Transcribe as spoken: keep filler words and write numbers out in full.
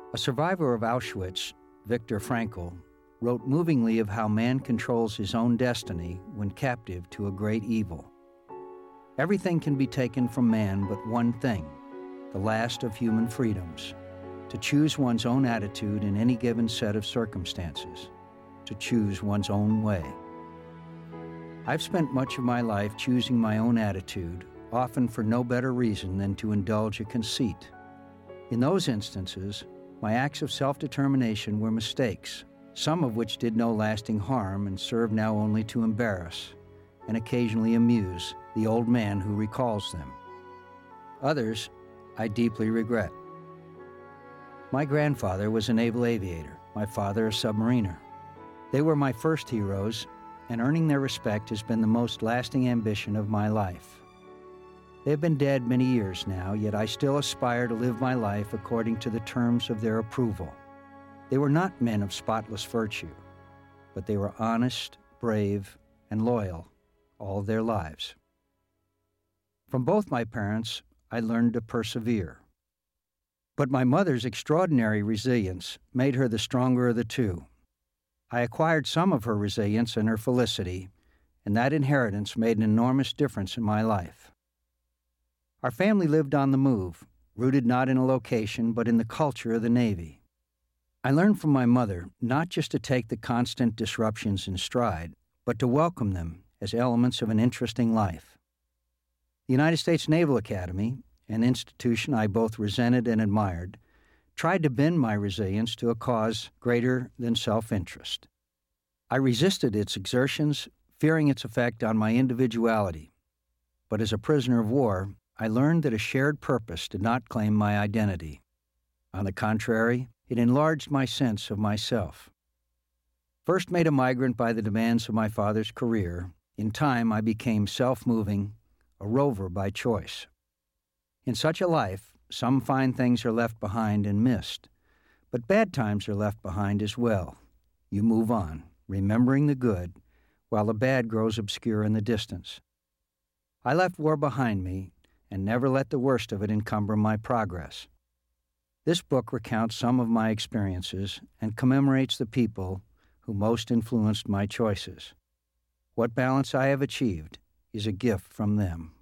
A survivor of Auschwitz, Viktor Frankl, wrote movingly of how man controls his own destiny when captive to a great evil. Everything can be taken from man but one thing, the last of human freedoms, to choose one's own attitude in any given set of circumstances, to choose one's own way. I've spent much of my life choosing my own attitude, often for no better reason than to indulge a conceit. In those instances, my acts of self-determination were mistakes, some of which did no lasting harm and served now only to embarrass and occasionally amuse the old man who recalls them. Others I deeply regret. My grandfather was a naval aviator, my father a submariner. They were my first heroes, and earning their respect has been the most lasting ambition of my life. They have been dead many years now, yet I still aspire to live my life according to the terms of their approval. They were not men of spotless virtue, but they were honest, brave, and loyal all their lives. From both my parents, I learned to persevere. But my mother's extraordinary resilience made her the stronger of the two. I acquired some of her resilience and her felicity, and that inheritance made an enormous difference in my life. Our family lived on the move, rooted not in a location, but in the culture of the Navy. I learned from my mother not just to take the constant disruptions in stride, but to welcome them as elements of an interesting life. The United States Naval Academy, an institution I both resented and admired, tried to bend my resilience to a cause greater than self-interest. I resisted its exertions, fearing its effect on my individuality. But as a prisoner of war, I learned that a shared purpose did not claim my identity. On the contrary, it enlarged my sense of myself. First made a migrant by the demands of my father's career, in time I became self-moving, a rover by choice. In such a life, some fine things are left behind and missed, but bad times are left behind as well. You move on, remembering the good, while the bad grows obscure in the distance. I left war behind me and never let the worst of it encumber my progress. This book recounts some of my experiences and commemorates the people who most influenced my choices. What balance I have achieved is a gift from them.